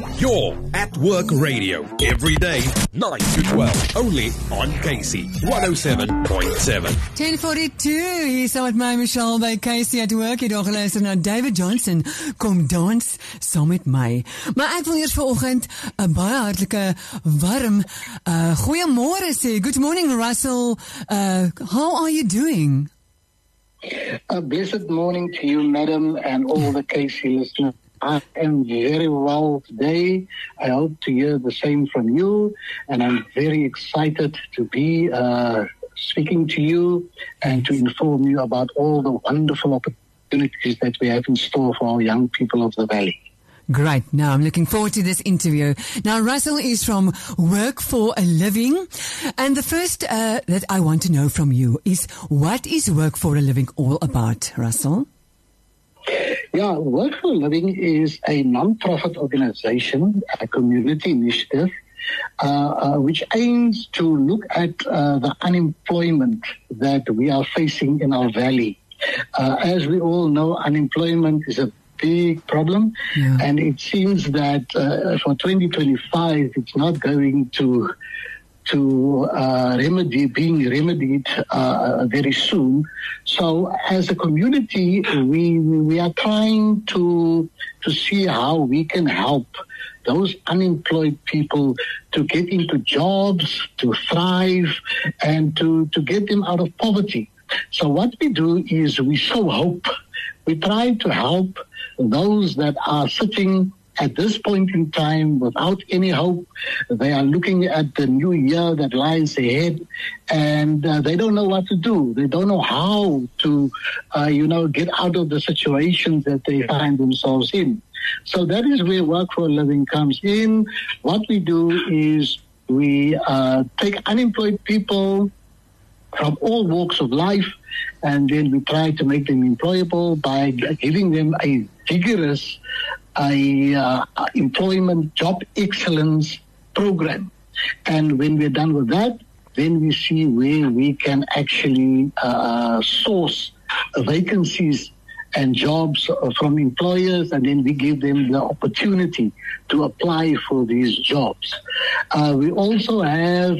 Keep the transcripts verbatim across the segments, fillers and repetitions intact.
You're at Work Radio every day, nine to twelve, only on K C one oh seven point seven. ten forty-two, hier saam met my Michelle by K C at Work. Jy het geluister na David Johnson, Kom Dans Saam met my. Maar ek wil eers vanoggend 'n baie hartlike, warm, uh, goeiemôre sê. Good morning, Russell. Uh, how are you doing? A blessed morning to you, madam, and all the K C listeners. I am very well today. I hope to hear the same from you, and I'm very excited to be uh, speaking to you and to inform you about all the wonderful opportunities that we have in store for our young people of the Valley. Great. Now, I'm looking forward to this interview. Now, Russell is from Work for a Living. And the first uh, that I want to know from you is, what is Work for a Living all about, Russell? Yeah, Work for a Living is a non-profit organization, a community initiative, uh, uh, which aims to look at uh, the unemployment that we are facing in our valley. Uh, as we all know, unemployment is a big problem, yeah. And it seems that uh, for twenty twenty-five, it's not going to to uh, remedy, being remedied uh, very soon. So as a community, we we are trying to to see how we can help those unemployed people to get into jobs, to thrive, and to, to get them out of poverty. So what we do is we sow hope. We try to help those that are sitting at this point in time without any hope. They are looking at the new year that lies ahead, and uh, they don't know what to do. They don't know how to, uh, you know, get out of the situations that they find themselves in. So that is where Work for a Living comes in. What we do is we uh, take unemployed people from all walks of life, and then we try to make them employable by giving them a vigorous a uh, employment job excellence program. And when we're done with that, then we see where we can actually uh, source vacancies and jobs from employers, and then we give them the opportunity to apply for these jobs. Uh, we also have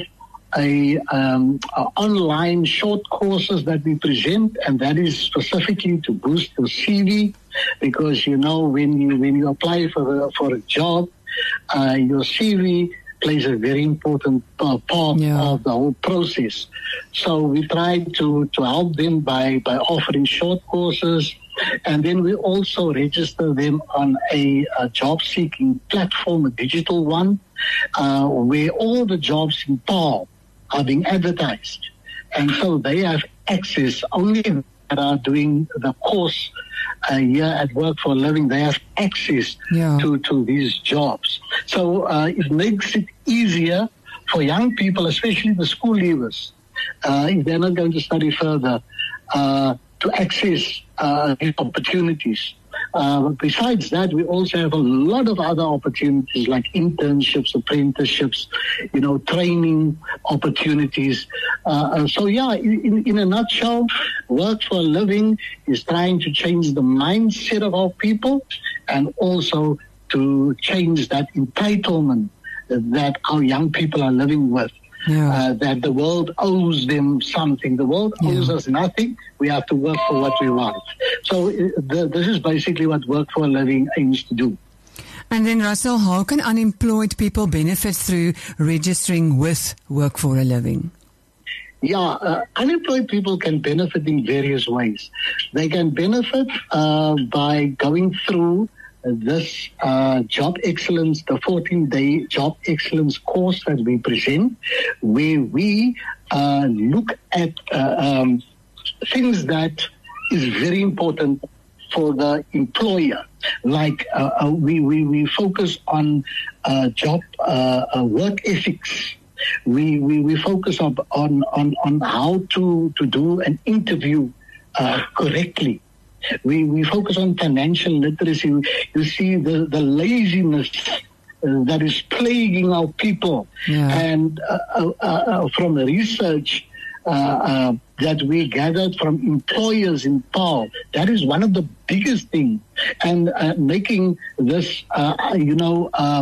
A, um, a online short courses that we present, and that is specifically to boost your C V, because you know when you when you apply for a, for a job, uh, your C V plays a very important uh, part yeah. of the whole process. So we try to to help them by by offering short courses, and then we also register them on a, a job seeking platform, a digital one, uh, where all the jobs in Paarl are being advertised, and so they have access. Only that are doing the course uh, here at Work for a Living, they have access yeah. to, to these jobs. So uh, it makes it easier for young people, especially the school leavers, uh, if they're not going to study further, uh, to access uh, these opportunities. Uh, besides that, we also have a lot of other opportunities like internships, apprenticeships, you know, training opportunities. Uh, so, yeah, in, in a nutshell, Work for a Living is trying to change the mindset of our people, and also to change that entitlement that our young people are living with. Yeah. Uh, that the world owes them something. The world owes yeah. us nothing. We have to work for what we want. So uh, the, this is basically what Work for a Living aims to do. And then, Russell, how can unemployed people benefit through registering with Work for a Living? Yeah, uh, unemployed people can benefit in various ways. They can benefit uh, by going through this uh, job excellence, the fourteen-day job excellence course that we present, where we uh, look at uh, um, things that is very important for the employer. Like uh, uh, we, we, we focus on uh, job uh, uh, work ethics. We, we, we focus on, on, on, on how to, to do an interview uh, correctly. We we focus on financial literacy. You see the, the laziness uh, that is plaguing our people. Yeah. And uh, uh, uh, from the research uh, uh, that we gathered from employers in Paarl, that is one of the biggest things. And uh, making this, uh, you know, uh,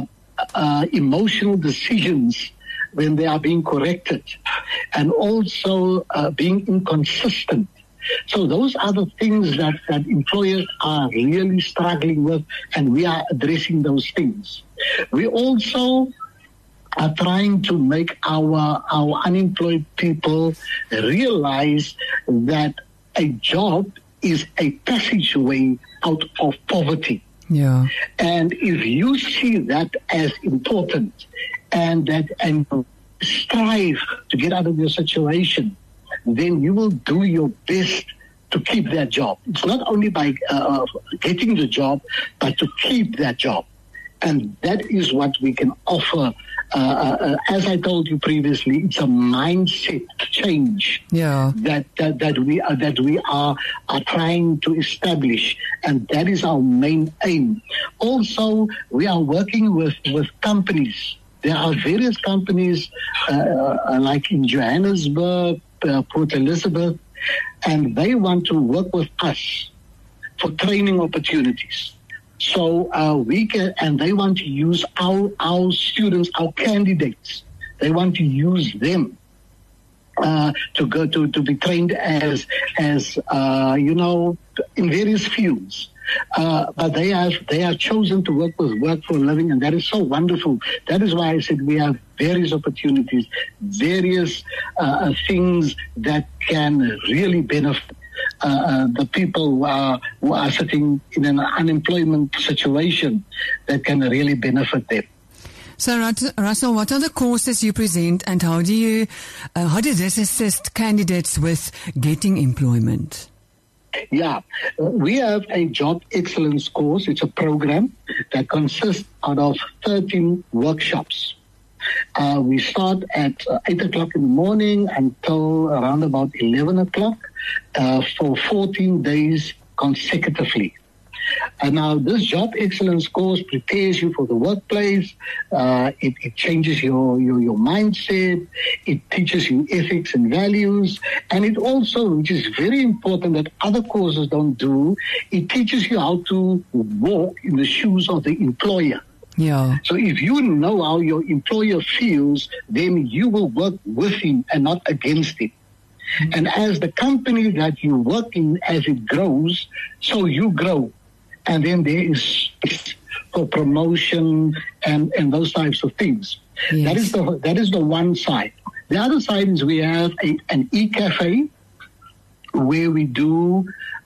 uh, emotional decisions when they are being corrected, and also uh, being inconsistent. So those are the things that, that employers are really struggling with, and we are addressing those things. We also are trying to make our our unemployed people realize that a job is a passageway out of poverty. Yeah. And if you see that as important and that and strive to get out of your situation, then you will do your best to keep that job. It's not only by uh, getting the job, but to keep that job. And that is what we can offer. Uh, uh, as I told you previously, it's a mindset change Yeah. that, that that we are that we are are trying to establish, and that is our main aim. Also, we are working with with companies. There are various companies, uh, uh, like in Johannesburg, uh, Port Elizabeth, and they want to work with us for training opportunities. So uh, we can, and they want to use our our students, our candidates. They want to use them uh, to go to, to be trained as as uh, you know, in various fields. Uh, but they have they have chosen to work with Work for a Living, and that is so wonderful. That is why I said we have various opportunities, various uh, things that can really benefit uh, uh, the people who are, who are sitting in an unemployment situation, that can really benefit them. So, Russell, what are the courses you present, and how do you, uh, how does this assist candidates with getting employment? Yeah, we have a job excellence course. It's a program that consists out of thirteen workshops. Uh, we start at uh, eight o'clock in the morning until around about eleven o'clock uh, for fourteen days consecutively. And now this job excellence course prepares you for the workplace. Uh, it, it changes your, your, your mindset. It teaches you ethics and values. And it also, which is very important that other courses don't do, it teaches you how to walk in the shoes of the employer. Yeah. So if you know how your employer feels, then you will work with him and not against him. Mm-hmm. And as the company that you work in, as it grows, so you grow. And then there is space for promotion and, and those types of things. Yes. That is the that is the one side. The other side is we have a, an e-cafe where we do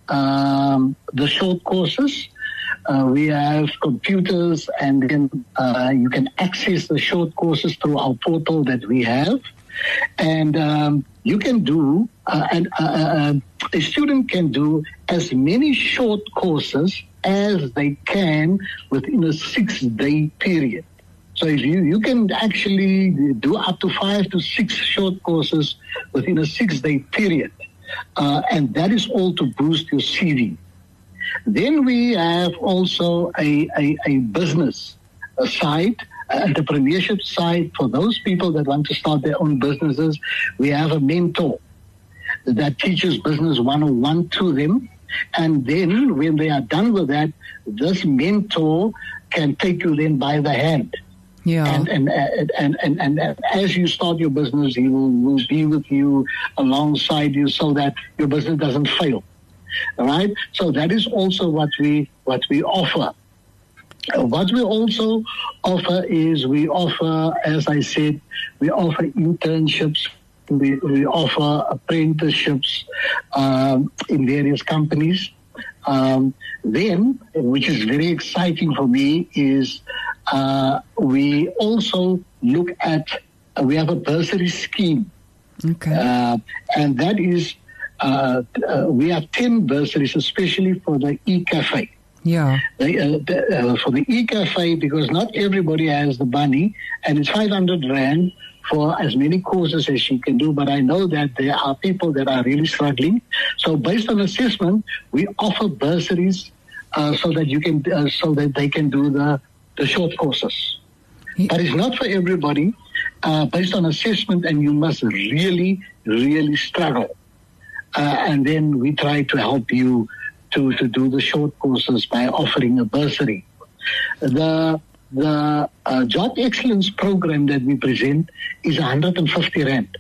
um, the short courses. Uh, we have computers, and then uh, you can access the short courses through our portal that we have. And um, you can do, uh, and uh, uh, a student can do as many short courses as they can within a six-day period. So if you, you can actually do up to five to six short courses within a six-day period. Uh, and that is all to boost your C V. Then we have also a, a, a business a side, entrepreneurship side for those people that want to start their own businesses. We have a mentor that teaches business one oh one to them. And then when they are done with that, this mentor can take you then by the hand. Yeah. And, and, and, and, and, and as you start your business, he will, will be with you alongside you so that your business doesn't fail. All right? So that is also what we what we offer. Uh, what we also offer is we offer, as I said, we offer internships. We, we offer apprenticeships um, in various companies. Um, then, which is very exciting for me, is uh, we also look at, uh, we have a bursary scheme. Okay. Uh, and that is, uh, uh, we have ten bursaries, especially for the e-cafe. Yeah. They, uh, the, uh, for the e-cafe, because not everybody has the money, and it's five hundred rand for as many courses as you can do, but I know that there are people that are really struggling. So based on assessment, we offer bursaries uh, so that you can, uh, so that they can do the, the short courses. Yeah. But it's not for everybody, uh, based on assessment, and you must really, really struggle. Uh, and then we try to help you to, to do the short courses by offering a bursary. The the uh, Job Excellence Program that we present is one hundred fifty rand.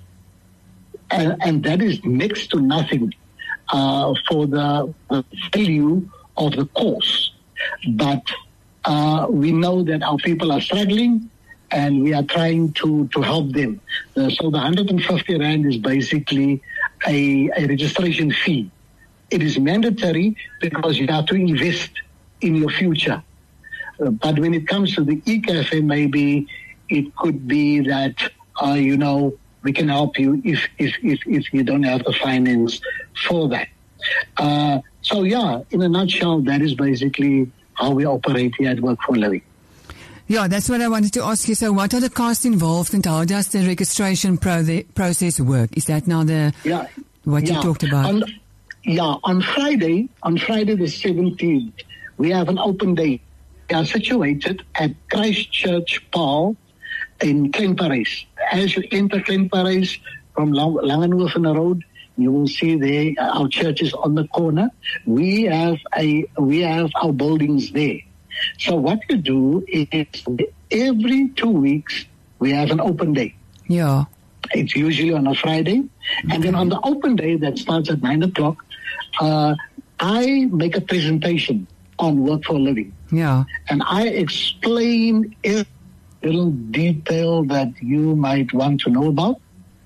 And, and that is next to nothing uh, for the, the value of the course. But uh, we know that our people are struggling, and we are trying to, to help them. Uh, so the one hundred fifty rand is basically a, a registration fee. It is mandatory because you have to invest in your future. Uh, but when it comes to the e-cafe, maybe it could be that, uh, you know, we can help you if, if, if, if you don't have the finance for that. Uh, so, yeah, in a nutshell, that is basically how we operate here at Work for a Living. Yeah, that's what I wanted to ask you. So what are the costs involved and how does the registration pro- the process work? Is that now the yeah, what yeah. you talked about? On, yeah, on Friday, on Friday the seventeenth, we have an open day. We are situated at Christchurch Paul in Klein-Parys. As you enter Klein-Parys from Lang- Langenhoven Road, you will see there uh, our church is on the corner. We have a we have our buildings there. So what you do is every two weeks we have an open day. Yeah. It's usually on a Friday. Mm-hmm. And then on the open day that starts at nine o'clock, uh, I make a presentation on Work for a Living. Yeah. And I explain every little detail that you might want to know about.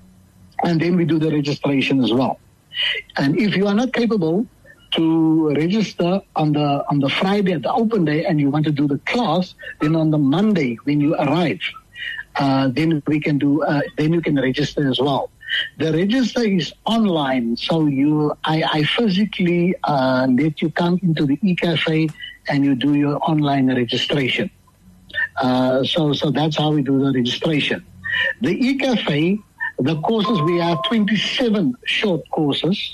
And then we do the registration as well. And if you are not capable to register on the on the Friday at the open day and you want to do the class, then on the Monday when you arrive, uh, then we can do. Uh, then you can register as well. The register is online, so you I, I physically uh, let you come into the e-cafe and you do your online registration. Uh, so so that's how we do the registration. The e-cafe, the courses, we have twenty-seven short courses.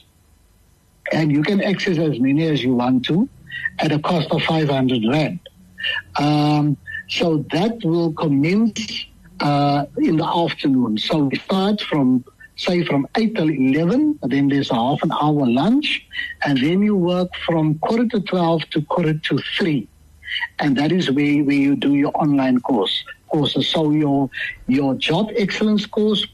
And you can access as many as you want to at a cost of five hundred rand. Um, so that will commence uh, in the afternoon. So we start from, say, from eight till eleven, then there's a half an hour lunch, and then you work from quarter to twelve to quarter to three. And that is where, where you do your online course courses. So your, your Job Excellence course,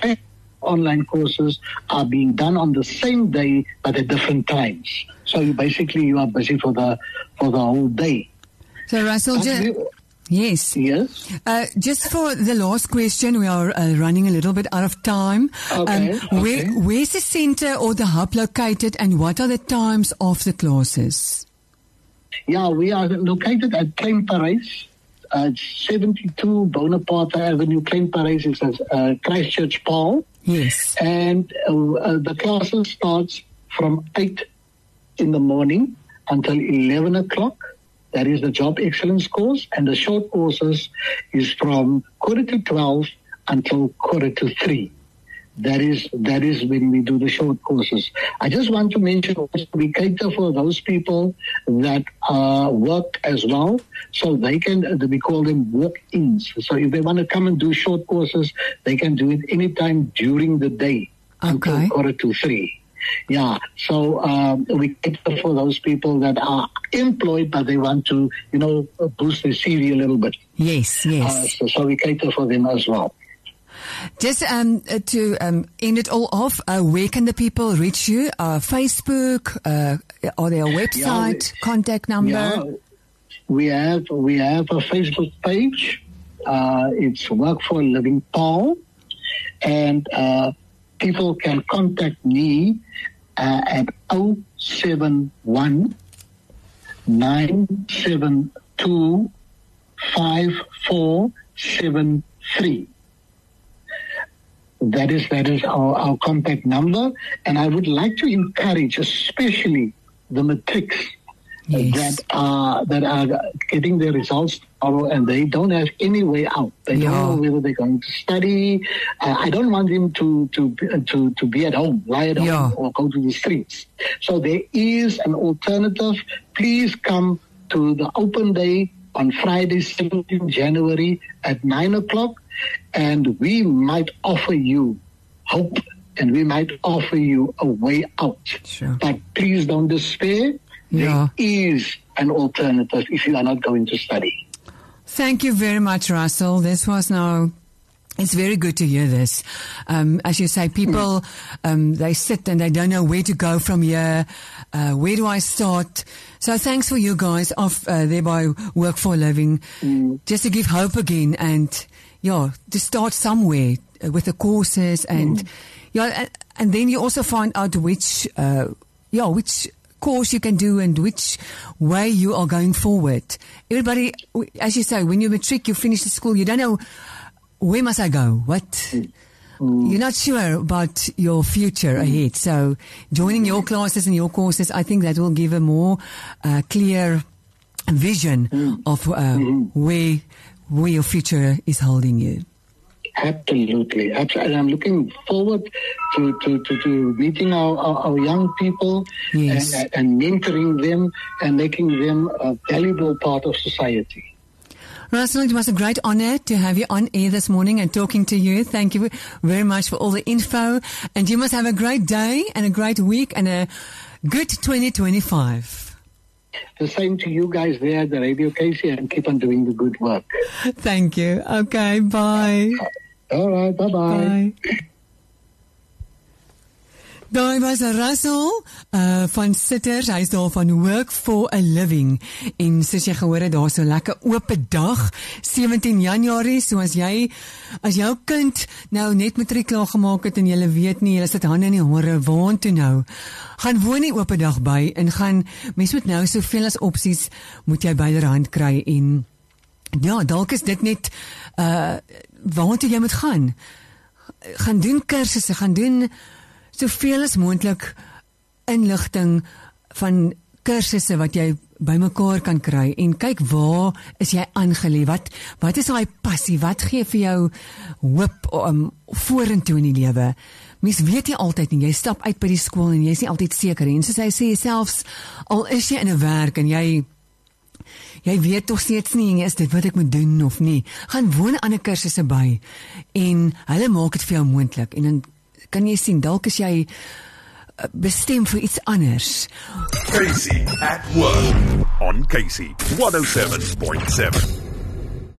online courses are being done on the same day but at different times. So you basically you are busy for the for the whole day. So Russell, ju- yes, yes. Uh, just for the last question, we are uh, running a little bit out of time. Okay, um, okay. Where where's the center or the hub located, and what are the times of the classes? Yeah, we are located at Klein-Parys. Uh, seventy-two Bonaparte Avenue, Klein-Parys is uh, Christchurch Paul. Yes. And uh, uh, the classes starts from eight in the morning until eleven o'clock. That is the Job Excellence course. And the short courses is from quarter to twelve until quarter to three. That is that is when we do the short courses. I just want to mention we cater for those people that uh, work as well, so they can. Uh, we call them walk-ins. So if they want to come and do short courses, they can do it anytime during the day okay. until quarter to three. Yeah. So um, we cater for those people that are employed, but they want to, you know, boost their C V a little bit. Yes. Yes. Uh, so, so we cater for them as well. Just um, uh, to um, end it all off, uh, where can the people reach you? Uh, Facebook, uh, or their website, yeah, contact number? Yeah, we have we have a Facebook page. Uh, it's Work for a Living Paul, and uh, people can contact me uh, at oh seven one, nine seven two, five four seven three. That is that is our, our contact number, and I would like to encourage, especially the matrics yes. that are that are getting their results tomorrow, and they don't have any way out. They yeah. don't know whether they're going to study. Uh, I don't want them to to to to be at home, lie at yeah. home, or go to the streets. So there is an alternative. Please come to the open day on Friday, seventeenth January at nine o'clock. And we might offer you hope, and we might offer you a way out. Sure. But please don't despair. Yeah. There is an alternative if you are not going to study. Thank you very much, Russell. This was now, it's very good to hear this. Um, as you say, people, um, they sit and they don't know where to go from here. Uh, where do I start? So thanks for you guys of uh, thereby Work for a Living, mm. just to give hope again and, yeah, to start somewhere with the courses and, mm. yeah, and, and then you also find out which, uh, yeah, which course you can do and which way you are going forward. Everybody, as you say, when you matric, you finish the school, you don't know, where must I go? What? Mm. You're not sure about your future mm. ahead. So joining your classes and your courses, I think that will give a more uh, clear vision mm. of uh, mm. where where your future is holding you. Absolutely. Absolutely. And I'm looking forward to, to, to, to meeting our, our, our young people yes. and, and mentoring them and making them a valuable part of society. Russell, it was a great honor to have you on air this morning and talking to you. Thank you very much for all the info. And you must have a great day and a great week and a good twenty twenty-five. The same to you guys there at the Radio Casey, and keep on doing the good work. Thank you. Okay, bye. All right, bye-bye. Bye. Daar was Russell uh, van Sitters, hy is daar van Work for a Living, en soos jy gehoor het, daar so lekker ope dag, sewentien Januarie, so as jy, as jou kind nou net matriek klaar gemaak het, en jy weet nie, jy sit hande in die hore, waan toe nou, gaan woon die ope dag by, en gaan, mens moet nou soveel as opsies, moet jy byderhand kry, en ja, dalk is dit net, uh, waan toe jy moet gaan, gaan doen kursusse, gaan doen, soveel as moontlik inligting van kursusse wat jy bymekaar kan kry en kyk waar is jy aangelê, wat wat is daai passie, wat gee vir jou hoop om vorentoe in die lewe. Mens weet jy altyd nie, jy stap uit by die skool en jy is nie altyd seker nie, en soos hy sê, selfs al is jy in 'n werk en jy jy weet toch steeds nie, is dit wat ek moet doen of nie, gaan woon ander kursusse by en hulle maak dit vir jou moontlik en dan kan jy sien, dalk is jy bestem vir iets anders. Casey at Work on Casey one oh seven point seven.